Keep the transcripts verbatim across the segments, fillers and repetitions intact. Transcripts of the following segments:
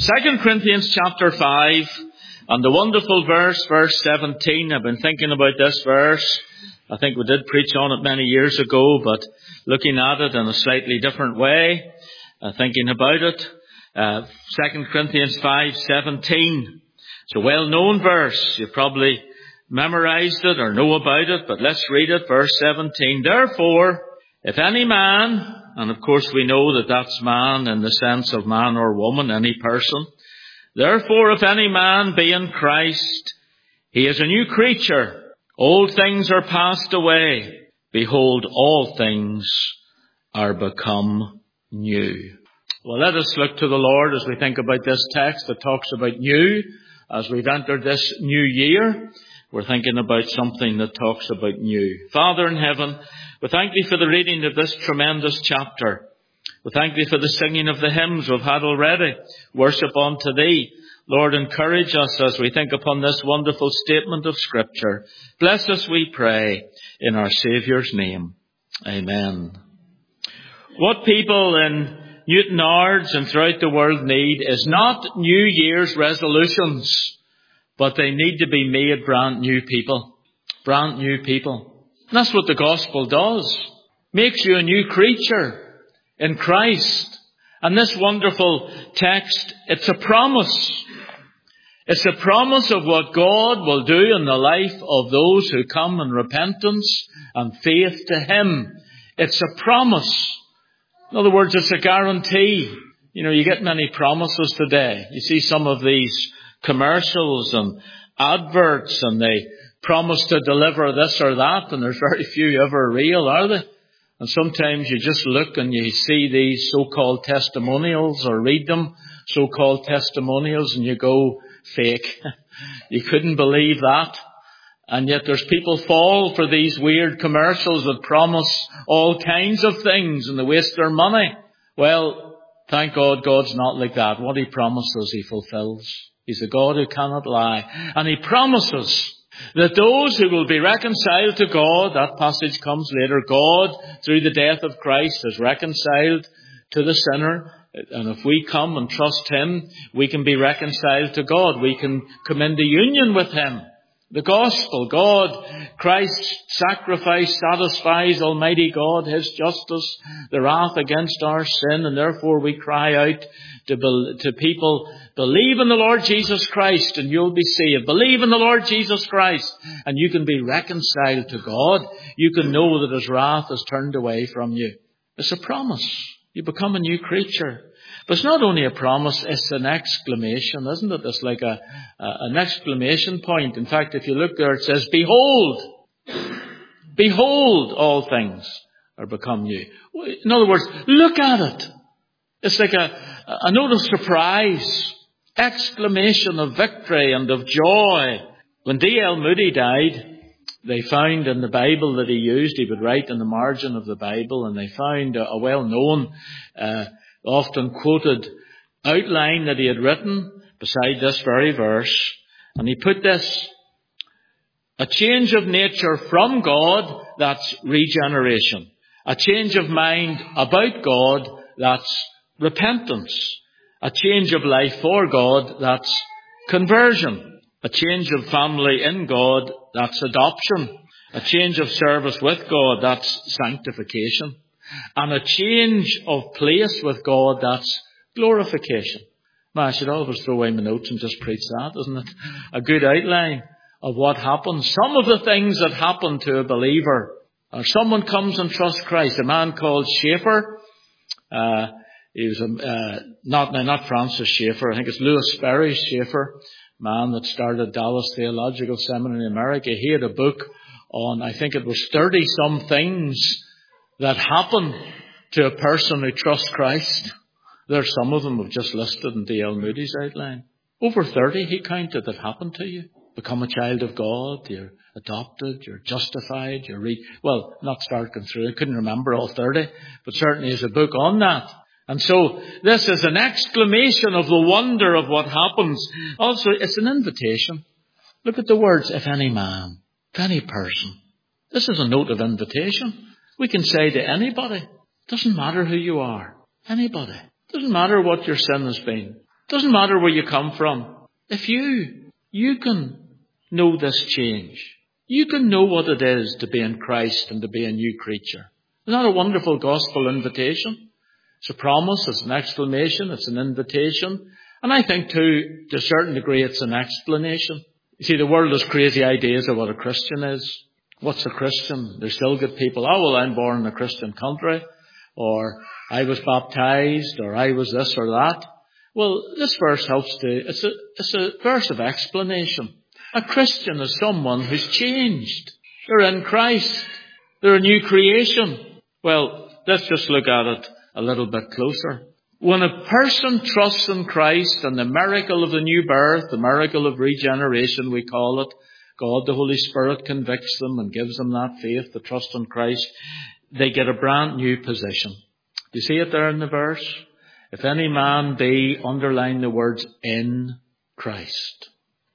Second Corinthians chapter five, and the wonderful verse, verse seventeen. I've been thinking about this verse. I think we did preach on it many years ago, but looking at it in a slightly different way, uh, thinking about it. Uh, Second Corinthians five seventeen. It's a well-known verse. You probably memorized it or know about it, but let's read it. Verse seventeen. Therefore, if any man, and of course we know that that's man in the sense of man or woman, any person. Therefore, if any man be in Christ, he is a new creature. Old things are passed away. Behold, all things are become new. Well, let us look to the Lord as we think about this text that talks about new. As we've entered this new year, we're thinking about something that talks about new. Father in heaven, we thank Thee for the reading of this tremendous chapter. We thank Thee for the singing of the hymns we've had already. Worship unto Thee. Lord, encourage us as we think upon this wonderful statement of Scripture. Bless us, we pray, in our Saviour's name. Amen. What people in Newton Ards and throughout the world need is not New Year's resolutions, but they need to be made brand new people. Brand new people. And that's what the gospel does. Makes you a new creature in Christ. And this wonderful text, it's a promise. It's a promise of what God will do in the life of those who come in repentance and faith to Him. It's a promise. In other words, it's a guarantee. You know, you get many promises today. You see some of these commercials and adverts, and they promise to deliver this or that, and there's very few ever real, are they? And sometimes you just look and you see these so-called testimonials or read them, so-called testimonials, and you go, fake. You couldn't believe that. And yet there's people fall for these weird commercials that promise all kinds of things and they waste their money. Well, thank God, God's not like that. What He promises, He fulfills. He's a God who cannot lie. And He promises that those who will be reconciled to God, that passage comes later, God, through the death of Christ, is reconciled to the sinner. And if we come and trust Him, we can be reconciled to God. We can come into union with Him. The gospel, God, Christ's sacrifice satisfies Almighty God, His justice, the wrath against our sin, and therefore we cry out to, be, to people, believe in the Lord Jesus Christ and you'll be saved. Believe in the Lord Jesus Christ and you can be reconciled to God. You can know that His wrath is turned away from you. It's a promise. You become a new creature. But it's not only a promise, it's an exclamation, isn't it? It's like a, a an exclamation point. In fact, if you look there, it says, behold, behold, all things are become new. In other words, look at it. It's like a, a note of surprise, exclamation of victory and of joy. When D L Moody died, they found in the Bible that he used, he would write in the margin of the Bible, and they found a, a well-known, uh, often quoted outline that he had written beside this very verse. And he put this, a change of nature from God, that's regeneration. A change of mind about God, that's repentance. A change of life for God, that's conversion. A change of family in God, that's adoption. A change of service with God, that's sanctification. And a change of place with God, that's glorification. Man, I should always throw away my notes and just preach that, isn't it? A good outline of what happens. Some of the things that happen to a believer. Or someone comes and trusts Christ. A man called Schaeffer. Uh, he was a, uh, not, no, not Francis Schaeffer. I think it's Louis Sperry Schaeffer. Man that started Dallas Theological Seminary in America. He had a book on, I think it was thirty some things that happen to a person who trusts Christ. There's some of them we've just listed in D L Moody's outline. Over thirty he counted that happened to you. Become a child of God, you're adopted, you're justified, you're re- well, not start going through, I couldn't remember all thirty, but certainly there's a book on that. And so this is an exclamation of the wonder of what happens. Also, it's an invitation. Look at the words, if any man, if any person. This is a note of invitation. We can say to anybody, doesn't matter who you are, anybody. Doesn't matter what your sin has been. Doesn't matter where you come from. If you, you can know this change. You can know what it is to be in Christ and to be a new creature. Isn't that a wonderful gospel invitation? It's a promise, it's an exclamation, it's an invitation. And I think too, to a certain degree, it's an explanation. You see, the world has crazy ideas of what a Christian is. What's a Christian? They still get people, oh, well, I'm born in a Christian country, or I was baptized, or I was this or that. Well, this verse helps to, it's a, it's a verse of explanation. A Christian is someone who's changed. They're in Christ. They're a new creation. Well, let's just look at it a little bit closer. When a person trusts in Christ and the miracle of the new birth, the miracle of regeneration, we call it, God, the Holy Spirit convicts them and gives them that faith, the trust in Christ, they get a brand new position. Do you see it there in the verse? If any man be, underline the words, in Christ.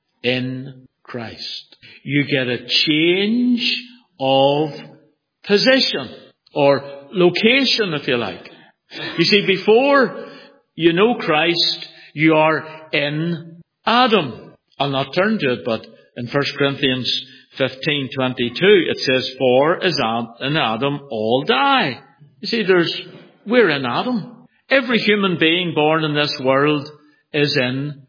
In Christ. You get a change of position or location, if you like. You see, before you know Christ, you are in Adam. I'll not turn to it, but in First Corinthians fifteen twenty-two, it says, for as in Adam all die. You see, there's, we're in Adam. Every human being born in this world is in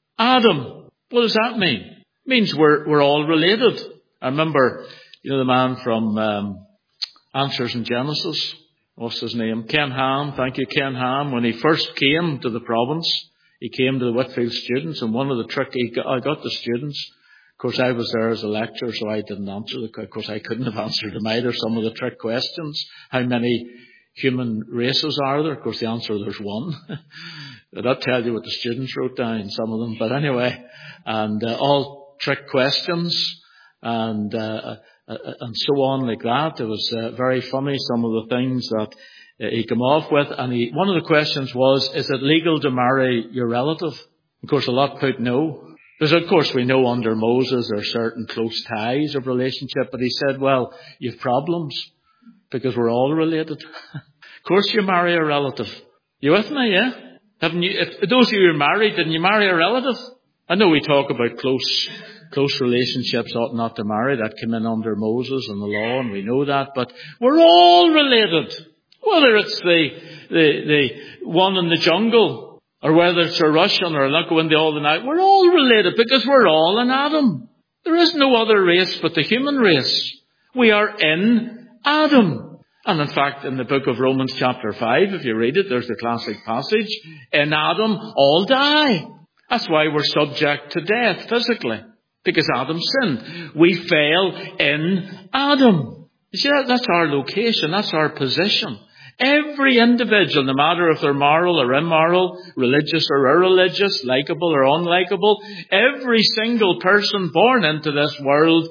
Adam. What does that mean? It means we're, we're all related. I remember, you know, the man from um, Answers in Genesis. What's his name? Ken Ham. Thank you, Ken Ham. When he first came to the province, he came to the Whitfield students, and one of the trick he got, I got the students. Of course, I was there as a lecturer, so I didn't answer. The, of course, I couldn't have answered them either. Some of the trick questions. How many human races are there? Of course, the answer, there's one. That'll tell you what the students wrote down, some of them. But anyway, and uh, all trick questions and uh, uh, and so on like that. It was uh, very funny, some of the things that uh, he came off with. And he, one of the questions was, is it legal to marry your relative? Of course, a lot put no. Because, of course, we know under Moses there are certain close ties of relationship. But he said, well, you've problems because we're all related. Of course you marry a relative. You with me, yeah? Haven't you, if those of you who are married, didn't you marry a relative? I know we talk about close, close relationships ought not to marry. That came in under Moses and the law, and we know that. But we're all related. Whether it's the, the, the one in the jungle, or whether it's a Russian, or not go into all the night, we're all related because we're all in Adam. There is no other race but the human race. We are in Adam. And in fact, in the book of Romans chapter five, if you read it, there's the classic passage, in Adam all die. That's why we're subject to death physically, because Adam sinned. We fail in Adam. You see, that, that's our location, that's our position. Every individual, no matter if they're moral or immoral, religious or irreligious, likable or unlikable, every single person born into this world,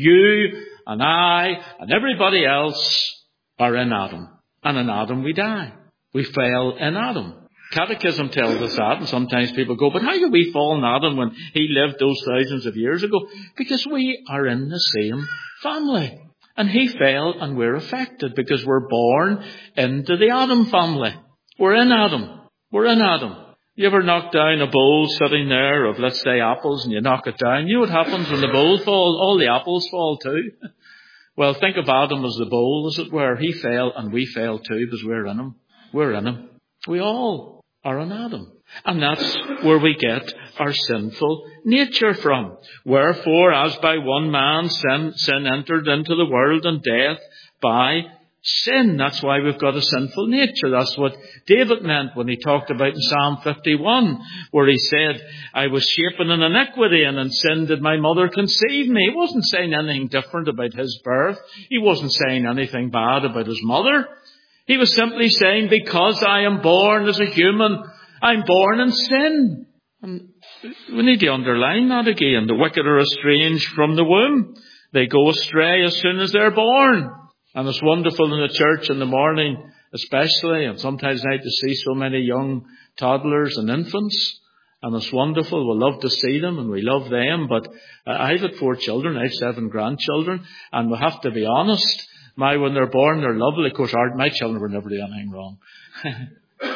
you and I and everybody else, are in Adam. And in Adam we die. We fail in Adam. Catechism tells us that, and sometimes people go, but how do we fall in Adam when he lived those thousands of years ago? Because we are in the same family. And he fell and we're affected because we're born into the Adam family. We're in Adam. We're in Adam. You ever knock down a bowl sitting there of, let's say, apples, and you knock it down? You know what happens when the bowl falls? All the apples fall too. Well, think of Adam as the bowl, as it were. He fell and we fell too because we're in him. We're in him. We all are in Adam. And that's where we get our sinful nature from. Wherefore, as by one man sin, sin entered into the world, and death by sin. That's why we've got a sinful nature. That's what David meant when he talked about in Psalm fifty-one, where he said, I was shapen in iniquity, and in sin did my mother conceive me. He wasn't saying anything different about his birth. He wasn't saying anything bad about his mother. He was simply saying, because I am born as a human, I'm born in sin. And we need to underline that again. The wicked are estranged from the womb. They go astray as soon as they're born. And it's wonderful in the church in the morning, especially, and sometimes night, to see so many young toddlers and infants. And it's wonderful. We love to see them and we love them. But I've had four children. I have seven grandchildren. And we have to be honest. My, when they're born, they're lovely. Of course, our, my children were never doing anything wrong.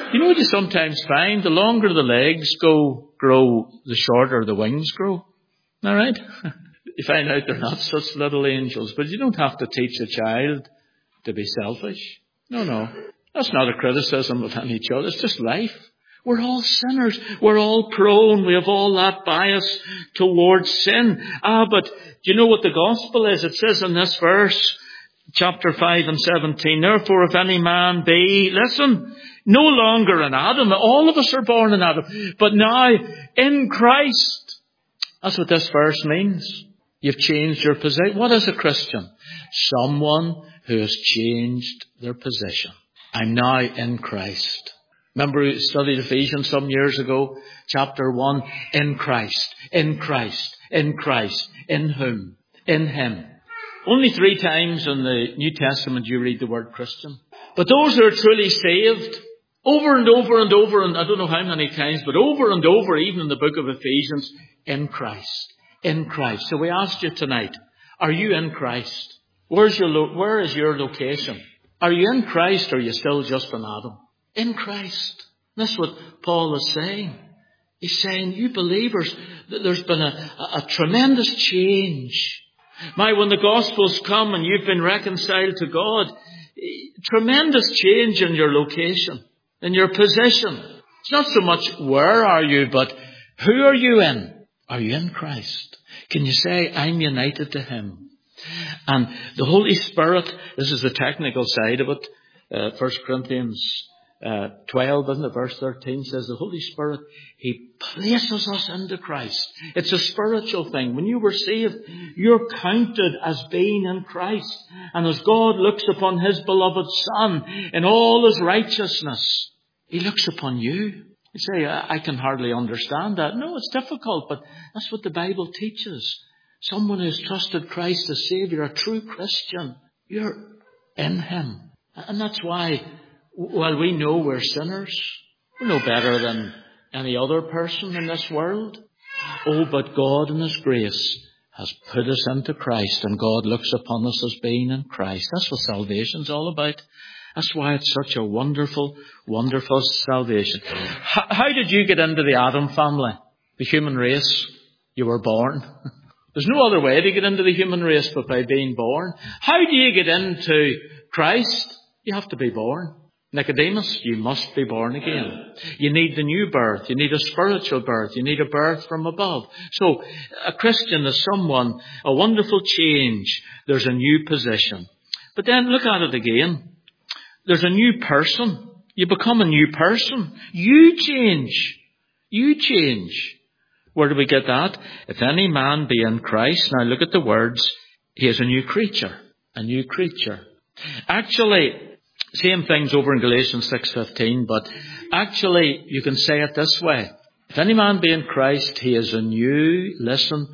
You know what you sometimes find? The longer the legs go, grow, the shorter the wings grow. All right? You find out they're not such little angels. But you don't have to teach a child to be selfish. No, no. That's not a criticism of any child. It's just life. We're all sinners. We're all prone. We have all that bias towards sin. Ah, but do you know what the gospel is? It says in this verse, chapter five and seventeen, therefore if any man be, listen, no longer in Adam. All of us are born in Adam. But now in Christ. That's what this verse means. You've changed your position. What is a Christian? Someone who has changed their position. I'm now in Christ. Remember we studied Ephesians some years ago, chapter one, in Christ, in Christ, in Christ, in whom, in Him. Only three times in the New Testament you read the word Christian. But those who are truly saved, over and over and over, and I don't know how many times, but over and over, even in the book of Ephesians, in Christ, in Christ. So we asked you tonight, are you in Christ? Where's your lo- where is your location? Are you in Christ or are you still just in Adam? In Christ. That's what Paul is saying. He's saying, you believers, that there's been a, a, a tremendous change. My, when the Gospels come and you've been reconciled to God, tremendous change in your location, in your position. It's not so much where are you, but who are you in? Are you in Christ? Can you say, I'm united to Him? And the Holy Spirit, this is the technical side of it, uh, First Corinthians Uh, twelve, isn't it? Verse thirteen says the Holy Spirit, He places us into Christ. It's a spiritual thing. When you were saved, you're counted as being in Christ. And as God looks upon His beloved Son in all His righteousness, He looks upon you. You say, I can hardly understand that. No, it's difficult, but that's what the Bible teaches. Someone who's trusted Christ as Savior, a true Christian, you're in Him. And that's why, while we know we're sinners, we're no better than any other person in this world. Oh, but God in His grace has put us into Christ, and God looks upon us as being in Christ. That's what salvation's all about. That's why it's such a wonderful, wonderful salvation. How, how did you get into the Adam family? The human race? You were born. There's no other way to get into the human race but by being born. How do you get into Christ? You have to be born. Nicodemus, you must be born again. You need the new birth. You need a spiritual birth. You need a birth from above. So a Christian is someone, a wonderful change. There's a new position. But then look at it again. There's a new person. You become a new person. You change. You change. Where do we get that? If any man be in Christ, now look at the words, he is a new creature. A new creature. Actually, same things over in Galatians six fifteen, but actually you can say it this way. If any man be in Christ, he is a new, listen,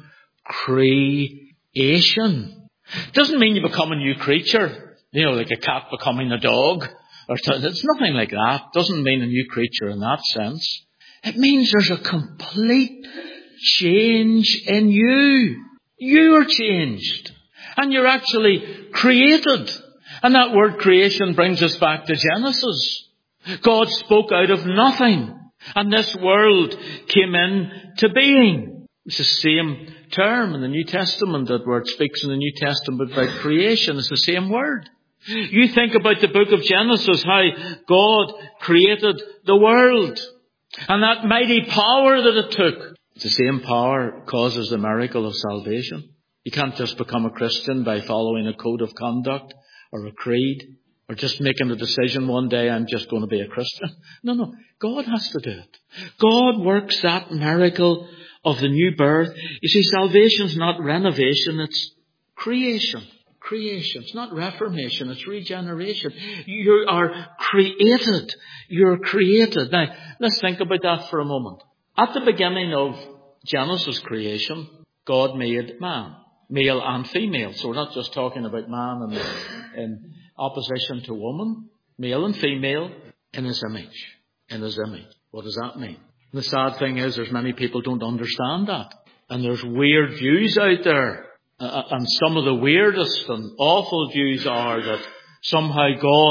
creation. Doesn't mean you become a new creature. You know, like a cat becoming a dog. Or it's nothing like that. Doesn't mean a new creature in that sense. It means there's a complete change in you. You are changed. And you're actually created. And that word creation brings us back to Genesis. God spoke out of nothing. And this world came into being. It's the same term in the New Testament. That word speaks in the New Testament about creation. It's the same word. You think about the book of Genesis, how God created the world. And that mighty power that it took. It's the same power causes the miracle of salvation. You can't just become a Christian by following a code of conduct or a creed or just making a decision one day, I'm just going to be a Christian. No, no. God has to do it. God works that miracle of the new birth. You see, salvation's not renovation, it's creation. Creation. It's not reformation, it's regeneration. You are created. You're created. Now, let's think about that for a moment. At the beginning of Genesis creation, God made man, male and female. So we're not just talking about man in, in opposition to woman, male and female in His image. In His image. What does that mean? The sad thing is there's many people don't understand that. And there's weird views out there. Uh, and some of the weirdest and awful views are that somehow God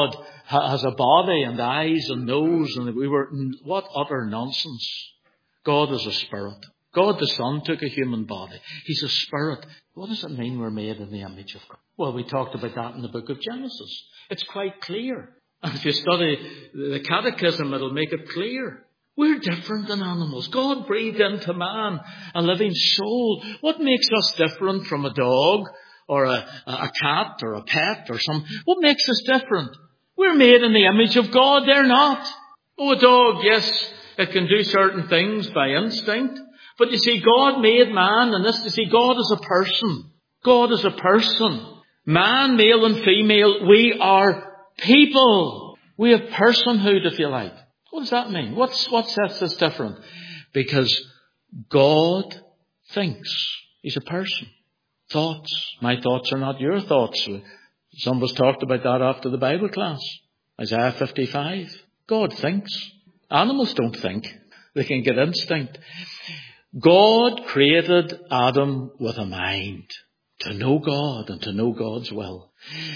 has a body and eyes and nose, and we were, what utter nonsense. God is a spirit. God the Son took a human body. He's a spirit. What does it mean we're made in the image of God? Well, we talked about that in the book of Genesis. It's quite clear. And if you study the catechism, it'll make it clear. We're different than animals. God breathed into man a living soul. What makes us different from a dog or a, a cat or a pet or some? What makes us different? We're made in the image of God. They're not. Oh, a dog, yes, it can do certain things by instinct. But you see, God made man, and this, you see, God is a person. God is a person. Man, male and female, we are people. We have personhood, if you like. What does that mean? What's, what sets us different? Because God thinks. He's a person. Thoughts. My thoughts are not your thoughts. Some of us talked about that after the Bible class. Isaiah fifty-five. God thinks. Animals don't think. They can get instinct. God created Adam with a mind to know God and to know God's will.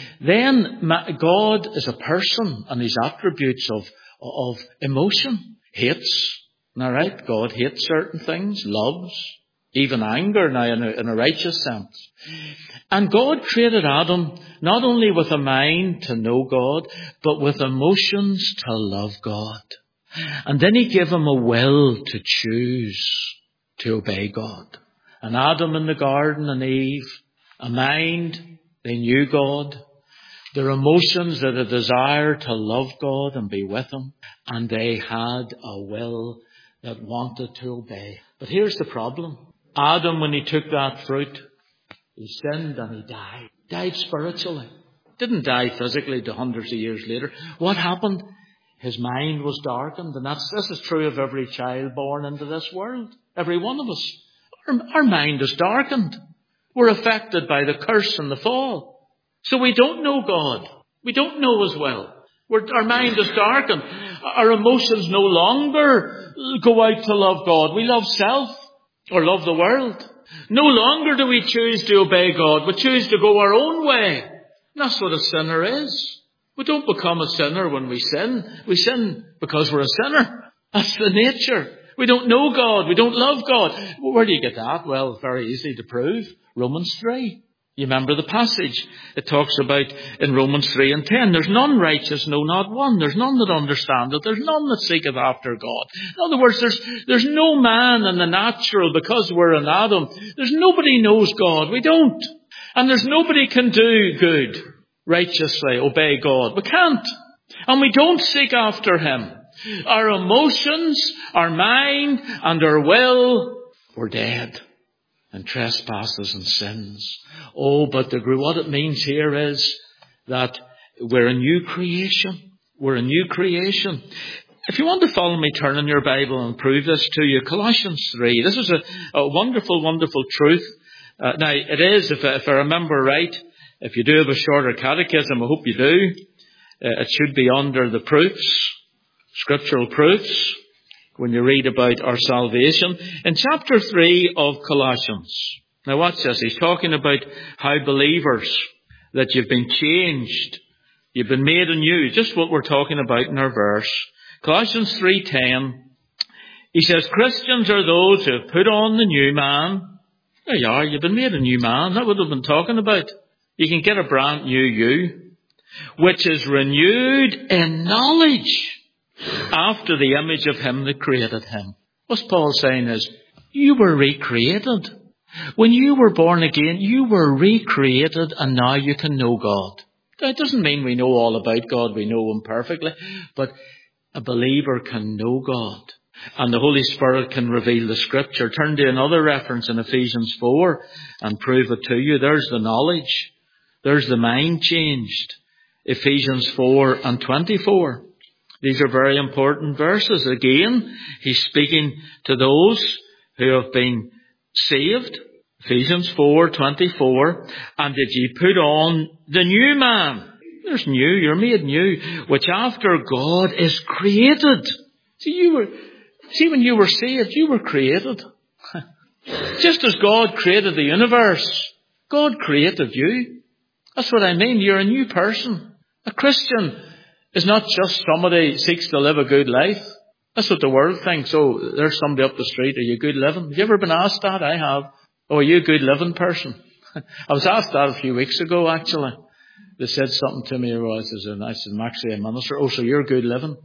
Then God is a person, and his attributes of, of emotion. Hates. All right? God hates certain things. Loves. Even anger now in a, in a righteous sense. And God created Adam not only with a mind to know God, but with emotions to love God. And then he gave him a will to choose to obey God. And Adam in the garden and Eve, a mind, they knew God. Their emotions, that a desire to love God and be with him. And they had a will that wanted to obey. But here's the problem. Adam, when he took that fruit, he sinned and he died. Died spiritually. Didn't die physically to hundreds of years later. What happened? His mind was darkened. And that's, this is true of every child born into this world. Every one of us. Our, our mind is darkened. We're affected by the curse and the fall. So we don't know God. We don't know His will. We're, our mind is darkened. Our emotions no longer go out to love God. We love self or love the world. No longer do we choose to obey God. We choose to go our own way. And that's what a sinner is. We don't become a sinner when we sin. We sin because we're a sinner. That's the nature. We don't know God. We don't love God. Where do you get that? Well, it's very easy to prove. Romans three. You remember the passage. It talks about in Romans three and ten. There's none righteous, no, not one. There's none that understandeth. There's none that seeketh after God. In other words, there's, there's no man in the natural because we're in Adam. There's nobody knows God. We don't. And there's nobody can do good, righteously, obey God. We can't. And we don't seek after Him. Our emotions, our mind, and our will were dead. And trespasses and sins. Oh, but the, what it means here is that we're a new creation. We're a new creation. If you want to follow me, turn in your Bible and prove this to you. Colossians three. This is a, a wonderful, wonderful truth. Uh, now, it is, if, if I remember right, if you do have a shorter catechism, I hope you do, uh, it should be under the proofs, scriptural proofs, when you read about our salvation. In chapter three of Colossians. Now watch this. He's talking about how believers, that you've been changed. You've been made anew. Just what we're talking about in our verse. Colossians three ten. He says, Christians are those who have put on the new man. There you are. You've been made a new man. That's what we've been talking about. You can get a brand new you, which is renewed in knowledge after the image of Him that created him. What Paul's saying is, you were recreated. When you were born again, you were recreated, and now you can know God. That doesn't mean we know all about God, we know Him perfectly, but a believer can know God. And the Holy Spirit can reveal the Scripture. Turn to another reference in Ephesians four and prove it to you. There's the knowledge. There's the mind changed. Ephesians four and twenty-four. These are very important verses. Again, he's speaking to those who have been saved. Ephesians four twenty-four. And did ye put on the new man? There's new. You're made new. Which after God is created. See, you were, see when you were saved, you were created. Just as God created the universe, God created you. That's what I mean. You're a new person. A Christian is not just somebody seeks to live a good life. That's what the world thinks. Oh, there's somebody up the street. Are you good living? Have you ever been asked that? I have. Oh, are you a good living person? I was asked that a few weeks ago, actually. They said something to me. I said, I said, I'm actually a minister. Oh, so you're good living?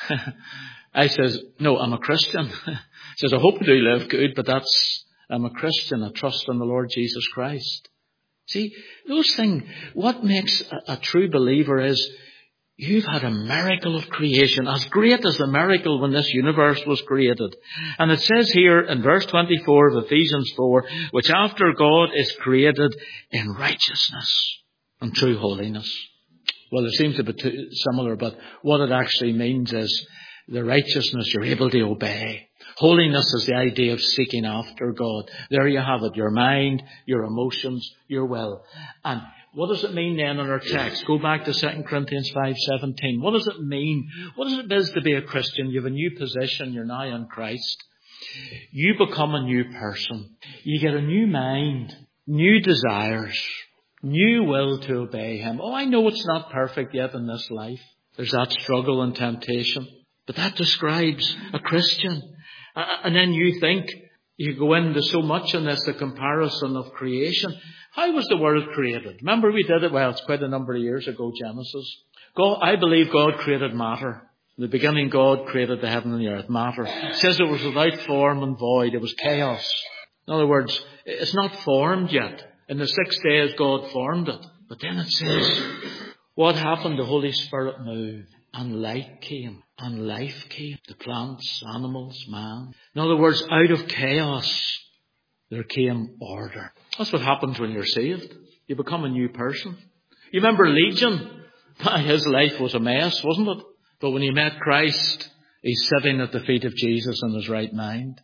I says, no, I'm a Christian. He says, I hope you do live good, but that's, I'm a Christian. I trust in the Lord Jesus Christ. See, those things, what makes a, a true believer is you've had a miracle of creation, as great as the miracle when this universe was created. And it says here in verse twenty-four of Ephesians four, which after God is created in righteousness and true holiness. Well, it seems a bit too similar, but what it actually means is the righteousness you're able to obey. Holiness is the idea of seeking after God. There you have it, your mind, your emotions, your will. And what does it mean then in our text? Go back to Second Corinthians five seventeen. What does it mean? What does it mean to be a Christian? You have a new position. You're now in Christ. You become a new person. You get a new mind, new desires, new will to obey Him. Oh, I know it's not perfect yet in this life. There's that struggle and temptation. But that describes a Christian. And then you think, you go into so much in this, the comparison of creation. How was the world created? Remember we did it, well, it's quite a number of years ago, Genesis. God, I believe God created matter. In the beginning, God created the heaven and the earth, matter. It says it was without form and void. It was chaos. In other words, it's not formed yet. In the six days, God formed it. But then it says, what happened? The Holy Spirit moved. And light came, and life came. The plants, animals, man. In other words, out of chaos, there came order. That's what happens when you're saved. You become a new person. You remember Legion? His life was a mess, wasn't it? But when he met Christ, he's sitting at the feet of Jesus in his right mind.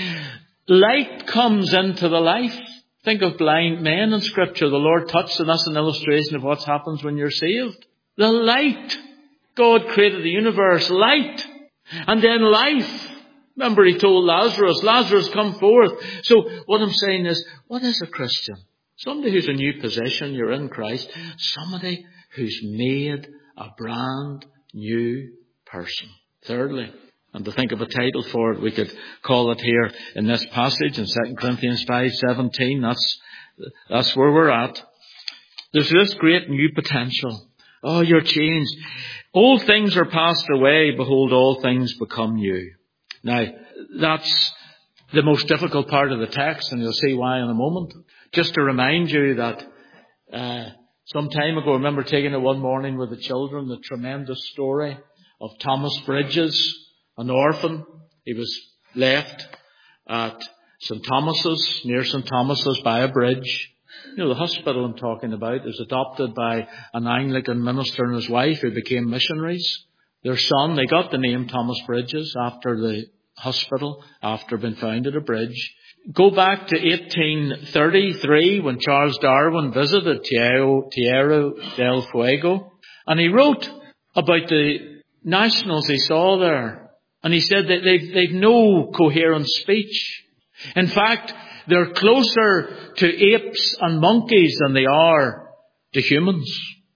Light comes into the life. Think of blind men in Scripture. The Lord touched, and that's an illustration of what happens when you're saved. The light. God created the universe, light, and then life. Remember, He told Lazarus, Lazarus, come forth. So what I'm saying is, what is a Christian? Somebody who's a new position, you're in Christ. Somebody who's made a brand new person. Thirdly, and to think of a title for it, we could call it here in this passage in Second Corinthians five seventeen. That's, that's where we're at. There's this great new potential. Oh, you're changed. Old things are passed away. Behold, all things become new. Now, that's the most difficult part of the text, and you'll see why in a moment. Just to remind you that uh, some time ago, I remember taking it one morning with the children, the tremendous story of Thomas Bridges, an orphan. He was left at Saint Thomas's, near Saint Thomas's, by a bridge. You know, the hospital I'm talking about is adopted by an Anglican minister and his wife who became missionaries. Their son, they got the name Thomas Bridges after the hospital, after being found at a bridge. Go back to eighteen thirty-three when Charles Darwin visited Tierra del Fuego. And he wrote about the nationals he saw there. And he said that they've, they've no coherent speech. In fact, they're closer to apes and monkeys than they are to humans.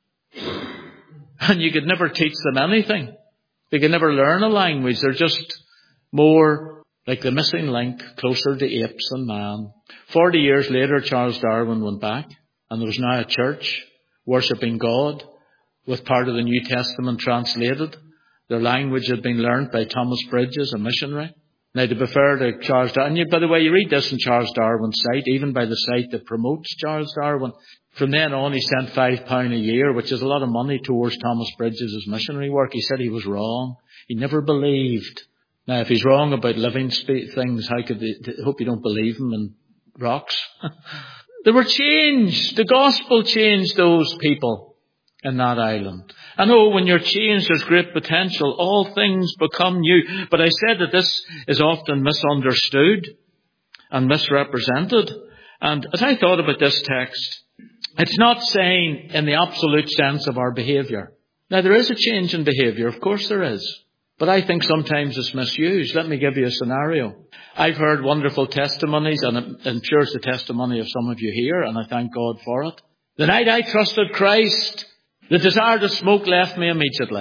And you could never teach them anything. They could never learn a language. They're just more like the missing link, closer to apes than man. Forty years later, Charles Darwin went back, and there was now a church worshipping God with part of the New Testament translated. Their language had been learnt by Thomas Bridges, a missionary. Now, to be fair to Charles Darwin, and you, by the way, you read this in Charles Darwin's site, even by the site that promotes Charles Darwin. From then on, he sent five pounds a year, which is a lot of money towards Thomas Bridges' missionary work. He said he was wrong. He never believed. Now, if he's wrong about living sp- things, how could they, I hope you don't believe him in rocks. They were changed. The gospel changed those people in that island. I know when you're changed, there's great potential. All things become new. But I said that this is often misunderstood and misrepresented. And as I thought about this text, it's not saying in the absolute sense of our behaviour. Now, there is a change in behaviour. Of course there is. But I think sometimes it's misused. Let me give you a scenario. I've heard wonderful testimonies, and I'm sure it's the testimony of some of you here, and I thank God for it. The night I trusted Christ, the desire to smoke left me immediately.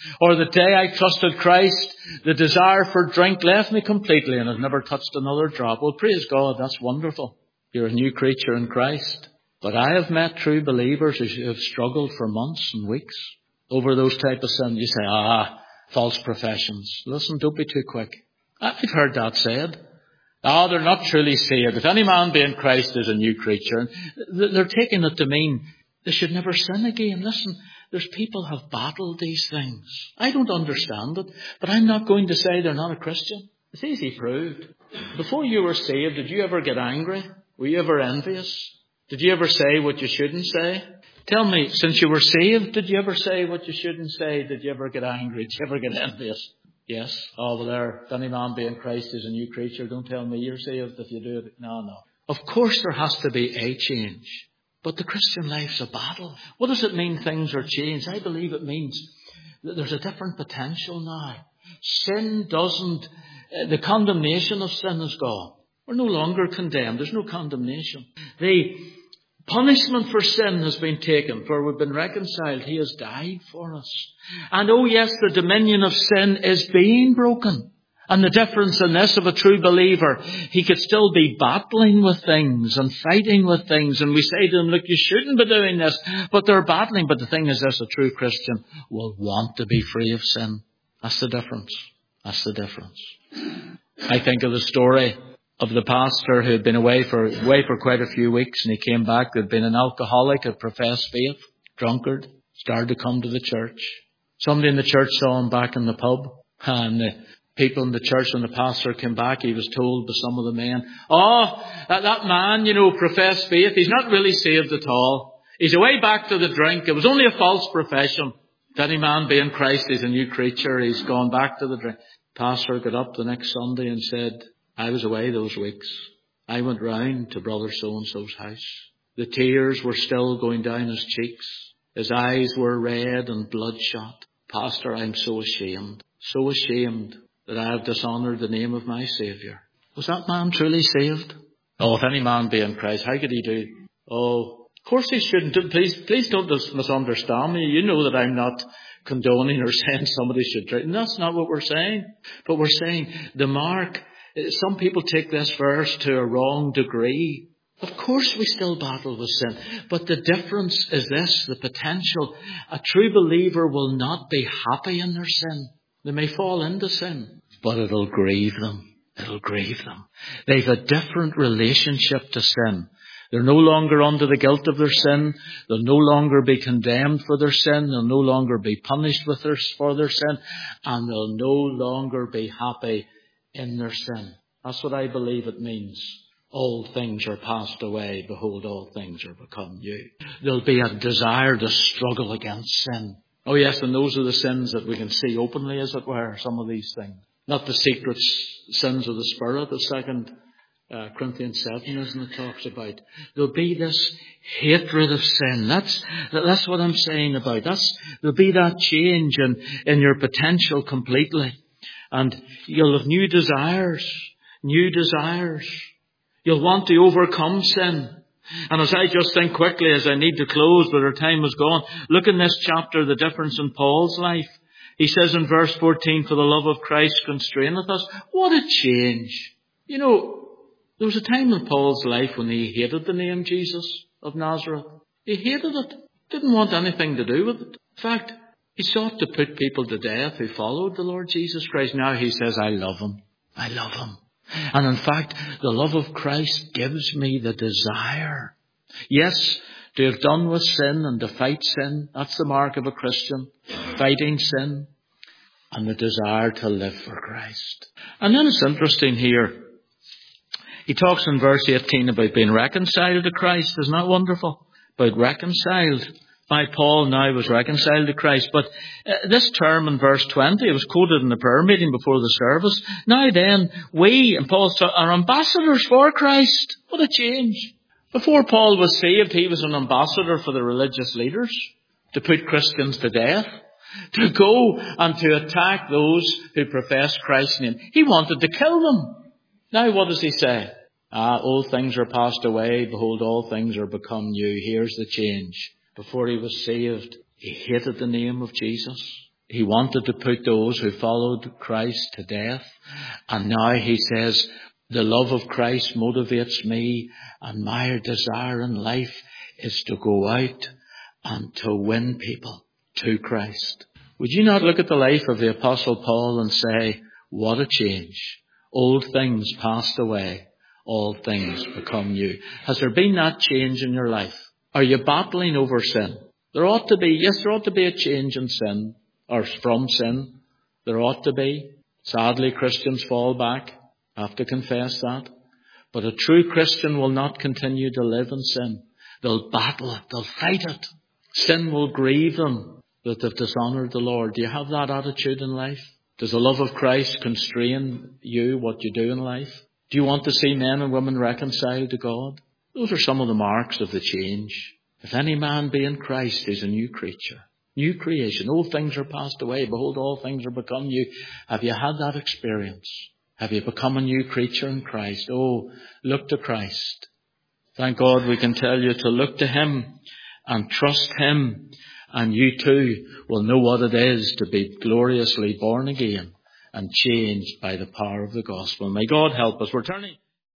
Or the day I trusted Christ, the desire for drink left me completely and I've never touched another drop. Well, praise God, that's wonderful. You're a new creature in Christ. But I have met true believers who have struggled for months and weeks over those type of sins. You say, ah, false professions. Listen, don't be too quick. I've heard that said. Ah, they're not truly saved. If any man be in Christ is a new creature. They're taking it to mean they should never sin again. Listen, there's people have battled these things. I don't understand it, but I'm not going to say they're not a Christian. It's easy proved. Before you were saved, did you ever get angry? Were you ever envious? Did you ever say what you shouldn't say? Tell me, since you were saved, did you ever say what you shouldn't say? Did you ever get angry? Did you ever get envious? Yes. Oh, well, there, if any man be in Christ is a new creature. Don't tell me you're saved if you do it. No, no. Of course there has to be a change. But the Christian life's a battle. What does it mean things are changed? I believe it means that there's a different potential now. Sin doesn't, uh, the condemnation of sin is gone. We're no longer condemned. There's no condemnation. The punishment for sin has been taken, for we've been reconciled. He has died for us. And oh yes, the dominion of sin is being broken. And the difference in this of a true believer, he could still be battling with things and fighting with things. And we say to them, look, you shouldn't be doing this. But they're battling. But the thing is this, a true Christian will want to be free of sin. That's the difference. That's the difference. I think of the story of the pastor who had been away for away for quite a few weeks, and he came back. He'd been an alcoholic, had professed faith, drunkard, started to come to the church. Somebody in the church saw him back in the pub, and the people in the church, when the pastor came back, he was told by some of the men, oh, that, that man, you know, professed faith, he's not really saved at all. He's away back to the drink. It was only a false profession. If any man be in Christ, he's a new creature. He's gone back to the drink. Pastor got up the next Sunday and said, I was away those weeks. I went round to brother so-and-so's house. The tears were still going down his cheeks. His eyes were red and bloodshot. Pastor, I'm so ashamed, so ashamed that I have dishonoured the name of my Saviour. Was that man truly saved? Oh, if any man be in Christ, how could he do? Oh, of course he shouldn't. Please, please don't misunderstand me. You know that I'm not condoning or saying somebody should drink. And that's not what we're saying. But we're saying the mark. Some people take this verse to a wrong degree. Of course we still battle with sin. But the difference is this, the potential. A true believer will not be happy in their sin. They may fall into sin, but it'll grieve them. It'll grieve them. They've a different relationship to sin. They're no longer under the guilt of their sin. They'll no longer be condemned for their sin. They'll no longer be punished with their, for their sin. And they'll no longer be happy in their sin. That's what I believe it means. All things are passed away. Behold, all things are become new. There'll be a desire to struggle against sin. Oh yes, and those are the sins that we can see openly, as it were, some of these things. Not the secret sins of the Spirit, the second uh, Corinthians seven, isn't it, talks about. There'll be this hatred of sin. That's that's what I'm saying about. That's There'll be that change in, in your potential completely. And you'll have new desires, new desires. You'll want to overcome sin. And as I just think quickly, as I need to close, but our time is gone, look in this chapter, the difference in Paul's life. He says in verse fourteen, for the love of Christ constraineth us. What a change. You know, there was a time in Paul's life when he hated the name Jesus of Nazareth. He hated it. Didn't want anything to do with it. In fact, he sought to put people to death who followed the Lord Jesus Christ. Now he says, I love him. I love him. And in fact, the love of Christ gives me the desire. Yes, to have done with sin and to fight sin. That's the mark of a Christian. Fighting sin. And the desire to live for Christ. And then it's interesting here. He talks in verse eighteen about being reconciled to Christ. Isn't that wonderful? About reconciled. By Paul now was reconciled to Christ. But uh, this term in verse twenty, it was quoted in the prayer meeting before the service. Now then, we, and Paul are ambassadors for Christ. What a change. Before Paul was saved, he was an ambassador for the religious leaders to put Christians to death, to go and to attack those who profess Christ's name. He wanted to kill them. Now what does he say? Ah, old things are passed away. Behold, all things are become new. Here's the change. Before he was saved, he hated the name of Jesus. He wanted to put those who followed Christ to death. And now he says, the love of Christ motivates me, and my desire in life is to go out and to win people to Christ. Would you not look at the life of the Apostle Paul and say, what a change. Old things passed away. All things become new. Has there been that change in your life? Are you battling over sin? There ought to be, yes, there ought to be a change in sin, or from sin. There ought to be. Sadly, Christians fall back. I have to confess that. But a true Christian will not continue to live in sin. They'll battle it. They'll fight it. Sin will grieve them that they've dishonoured the Lord. Do you have that attitude in life? Does the love of Christ constrain you, what you do in life? Do you want to see men and women reconciled to God? Those are some of the marks of the change. If any man be in Christ, he is a new creature. New creation. Old things are passed away. Behold, all things are become new. Have you had that experience? Have you become a new creature in Christ? Oh, look to Christ. Thank God we can tell you to look to Him and trust Him. And you too will know what it is to be gloriously born again and changed by the power of the gospel. May God help us. We're turning